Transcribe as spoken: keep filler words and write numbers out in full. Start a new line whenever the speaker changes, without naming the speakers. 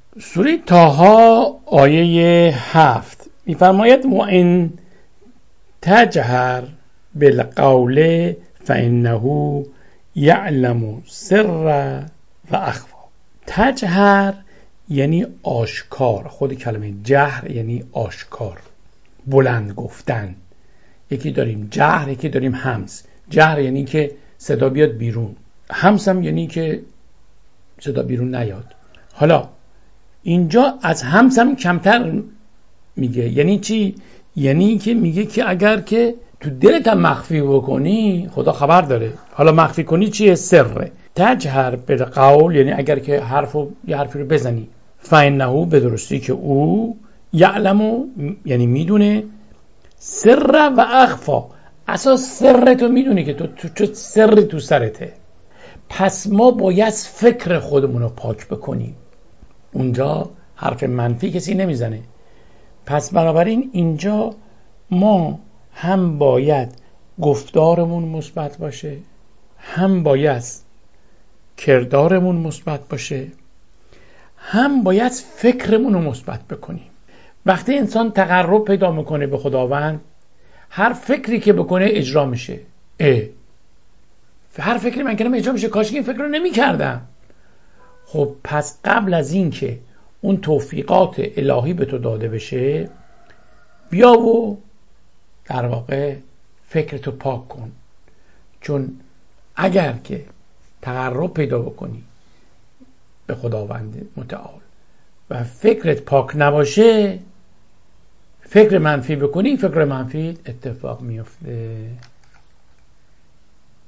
سوره طه آیه هفت میفرماید و ان تجهر بالقول فانه یعلم سر و اخفی. تجهر یعنی آشکار، خود کلمه جهر یعنی آشکار، بلند گفتن. یکی داریم جهر، یکی داریم همس. جهر یعنی که صدا بیاد بیرون، همس هم یعنی که صدا بیرون نیاد. حالا اینجا از همس هم کمتر میگه. یعنی چی؟ یعنی که میگه که اگر که تو دلت هم مخفی بکنی خدا خبر داره. حالا مخفی کنی چیه؟ سره. تجهر بالقول یعنی اگر که حرفو یه حرفی رو بزنی، فانه به درستی که او یعلمو یعنی میدونه، سر و اخفا اساس سرتو میدونی که تو تو سری تو سرته. پس ما باید فکر خودمون رو پاک بکنیم. اونجا حرف منفی کسی نمیزنه. پس بنابراین اینجا ما هم باید گفتارمون مثبت باشه، هم باید کردارمون مثبت باشه، هم باید فکرمون رو مثبت بکنیم. وقتی انسان تقرب پیدا میکنه به خداوند، هر فکری که بکنه اجرا میشه. اه هر فکری من کنم اجرا میشه، کاش این فکر رو نمی کردم. خب پس قبل از این که اون توفیقات الهی به تو داده بشه، بیا و در واقع فکرتو پاک کن. چون اگر که تقرب پیدا بکنی به خداوند متعال و فکرت پاک نباشه، فکر منفی بکنی، فکر منفی اتفاق میفته.